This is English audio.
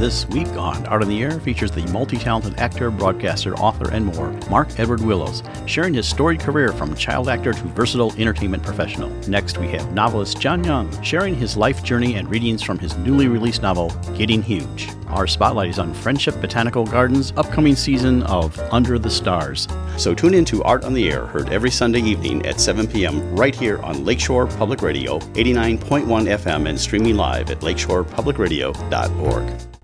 This week on Art on the Air features the multi-talented actor, broadcaster, author, and more, Mark Edward Willows, sharing his storied career from child actor to versatile entertainment professional. Next, we have novelist John Young, sharing his life journey and readings from his newly released novel, Getting Huge. Our spotlight is on Friendship Botanical Gardens' upcoming season of Under the Stars. So tune in to Art on the Air, heard every Sunday evening at 7 p.m. right here on Lakeshore Public Radio, 89.1 FM, and streaming live at lakeshorepublicradio.org.